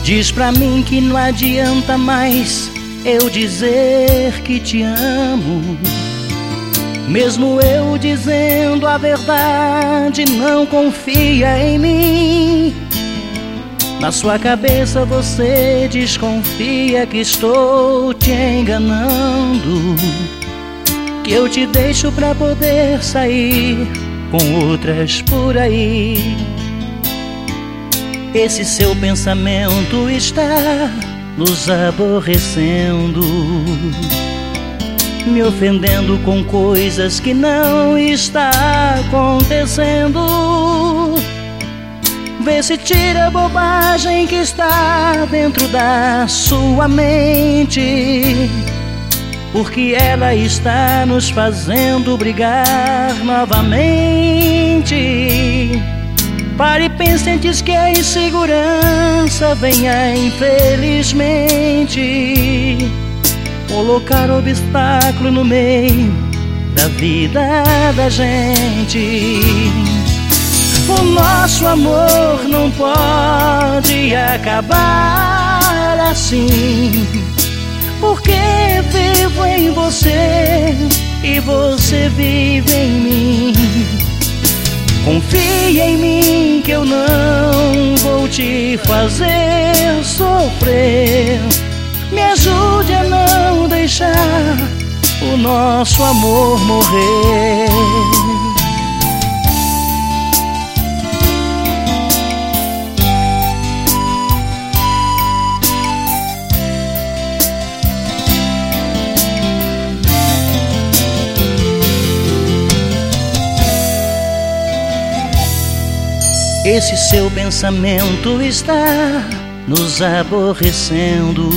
Diz pra mim que não adianta mais eu dizer que te amo. Mesmo eu dizendo a verdade, não confia em mim. Na sua cabeça você desconfia que estou te enganando, que eu te deixo pra poder sair com outras por aí. Esse seu pensamento está nos aborrecendo, me ofendendo com coisas que não está acontecendo. Vê se tira a bobagem que está dentro da sua mente, porque ela está nos fazendo brigar novamente. Pare e pense antes que a insegurança venha infelizmente colocar obstáculo no meio da vida da gente. O nosso amor não pode acabar assim, porque vivo em você e você vive em mim. Confia em mim que eu não vou te fazer sofrer. Me ajude a não deixar o nosso amor morrer. Esse seu pensamento está nos aborrecendo,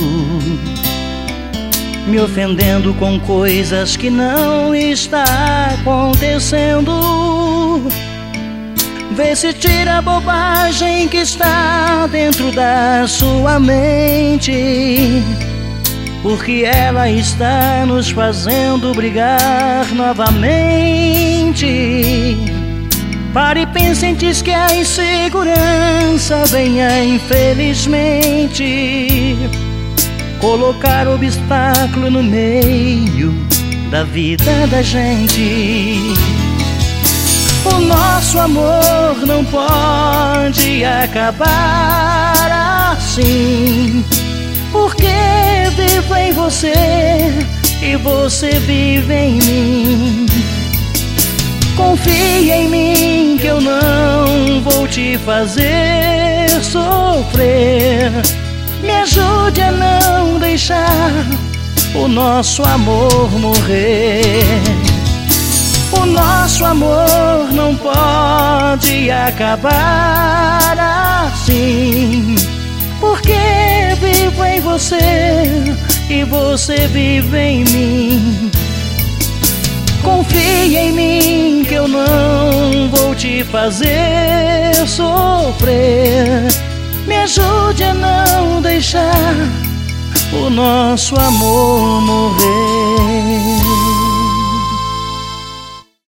me ofendendo com coisas que não está acontecendo. Vê se tira a bobagem que está dentro da sua mente, porque ela está nos fazendo brigar novamente. Pare e pense antes que a insegurança venha infelizmente colocar obstáculo no meio da vida da gente. O nosso amor não pode acabar assim, porque vivo em você e você vive em mim. Confia em mim que eu não vou te fazer sofrer. Me ajude a não deixar o nosso amor morrer. O nosso amor não pode acabar assim, porque vivo em você e você vive em mim. Confia em mim que eu não vou te fazer sofrer. Me ajude a não deixar o nosso amor morrer.